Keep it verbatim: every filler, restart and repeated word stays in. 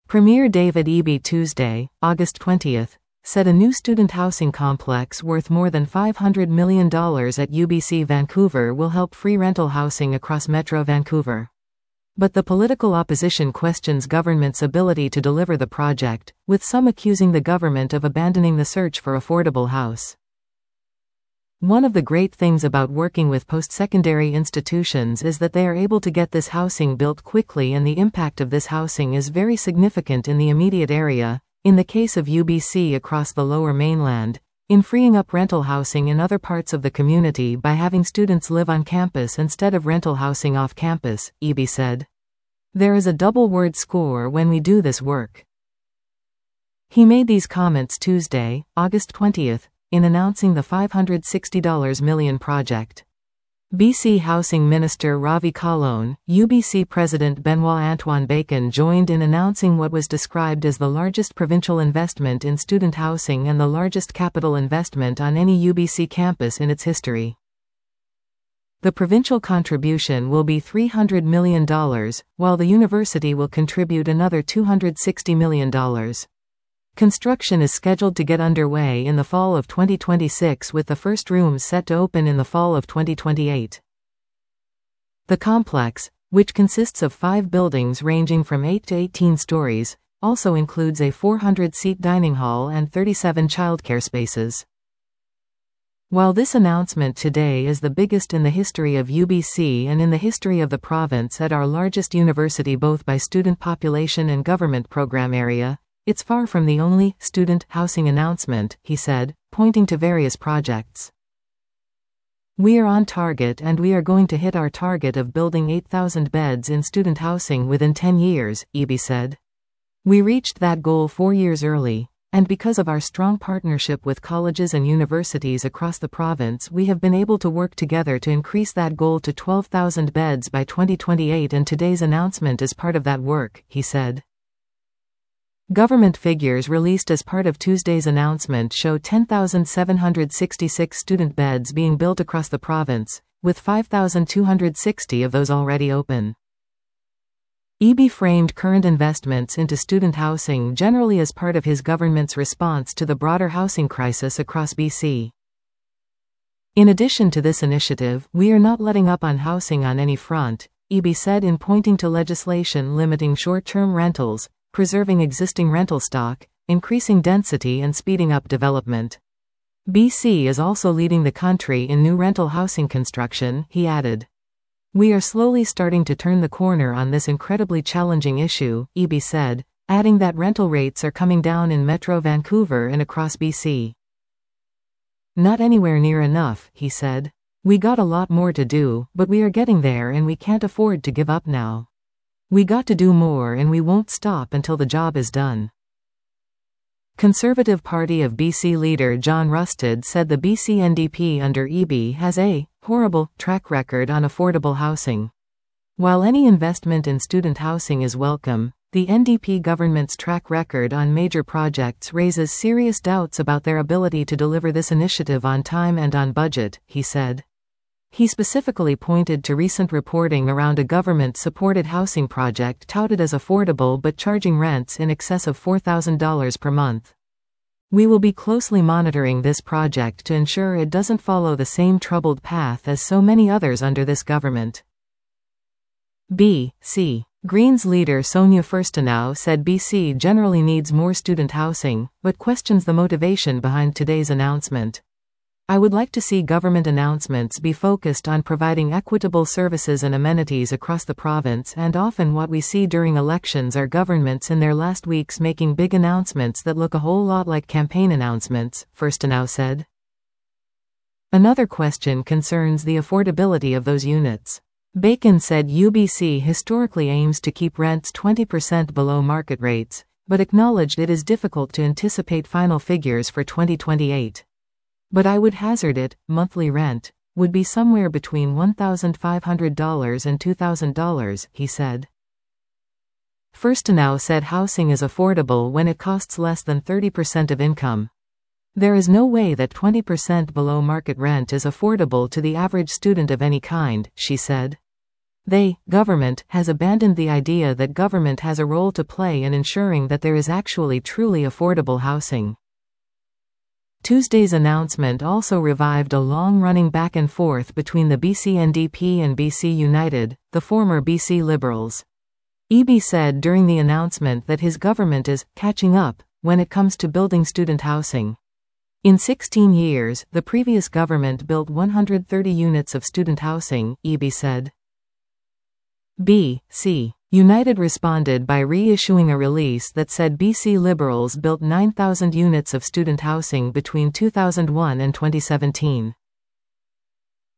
Premier David Eby Tuesday, August twentieth, said a new student housing complex worth more than five hundred million dollars at U B C Vancouver will help free rental housing across Metro Vancouver. But the political opposition questions government's ability to deliver the project, with some accusing the government of abandoning the search for affordable house. One of the great things about working with post-secondary institutions is that they are able to get this housing built quickly, and the impact of this housing is very significant in the immediate area, in the case of U B C across the Lower Mainland, in freeing up rental housing in other parts of the community by having students live on campus instead of rental housing off campus, Eby said. There is a double word score when we do this work. He made these comments Tuesday, August twentieth, in announcing the five hundred sixty million dollars project. B C Housing Minister Ravi Kahlon, U B C President Benoit Antoine Bacon joined in announcing what was described as the largest provincial investment in student housing and the largest capital investment on any U B C campus in its history. The provincial contribution will be three hundred million dollars, while the university will contribute another two hundred sixty million dollars. Construction is scheduled to get underway in the fall of twenty twenty-six, with the first rooms set to open in the fall of twenty twenty-eight. The complex, which consists of five buildings ranging from eight to eighteen stories, also includes a four hundred seat dining hall and thirty-seven childcare spaces. While this announcement today is the biggest in the history of U B C and in the history of the province at our largest university both by student population and government program area, it's far from the only student housing announcement, he said, pointing to various projects. We are on target, and we are going to hit our target of building eight thousand beds in student housing within ten years, Eby said. We reached that goal four years early, and because of our strong partnership with colleges and universities across the province, we have been able to work together to increase that goal to twelve thousand beds by twenty twenty-eight, and today's announcement is part of that work, he said. Government figures released as part of Tuesday's announcement show ten thousand seven hundred sixty-six student beds being built across the province, with five thousand two hundred sixty of those already open. Eby framed current investments into student housing generally as part of his government's response to the broader housing crisis across B C. In addition to this initiative, we are not letting up on housing on any front, Eby said, in pointing to legislation limiting short-term rentals, preserving existing rental stock, increasing density and speeding up development. B C is also leading the country in new rental housing construction, he added. We are slowly starting to turn the corner on this incredibly challenging issue, Eby said, adding that rental rates are coming down in Metro Vancouver and across B C. Not anywhere near enough, he said. We got a lot more to do, but we are getting there and we can't afford to give up now. We got to do more, and we won't stop until the job is done. Conservative Party of B C leader John Rustad said the B C N D P under Eby has a horrible track record on affordable housing. While any investment in student housing is welcome, the N D P government's track record on major projects raises serious doubts about their ability to deliver this initiative on time and on budget, he said. He specifically pointed to recent reporting around a government-supported housing project touted as affordable but charging rents in excess of four thousand dollars per month. We will be closely monitoring this project to ensure it doesn't follow the same troubled path as so many others under this government. B C Greens leader Sonia Furstenau said B C generally needs more student housing, but questions the motivation behind today's announcement. I would like to see government announcements be focused on providing equitable services and amenities across the province, and often what we see during elections are governments in their last weeks making big announcements that look a whole lot like campaign announcements, Furstenau said. Another question concerns the affordability of those units. Bacon said U B C historically aims to keep rents twenty percent below market rates, but acknowledged it is difficult to anticipate final figures for twenty twenty-eight. But I would hazard it, monthly rent would be somewhere between one thousand five hundred dollars and two thousand dollars, he said. Furstenau said housing is affordable when it costs less than thirty percent of income. There is no way that twenty percent below market rent is affordable to the average student of any kind, she said. They, government, has abandoned the idea that government has a role to play in ensuring that there is actually truly affordable housing. Tuesday's announcement also revived a long-running back-and-forth between the B C N D P and B C United, the former B C Liberals. Eby said during the announcement that his government is catching up when it comes to building student housing. In sixteen years, the previous government built one hundred thirty units of student housing, Eby said. B C United responded by reissuing a release that said B C Liberals built nine thousand units of student housing between two thousand one and twenty seventeen.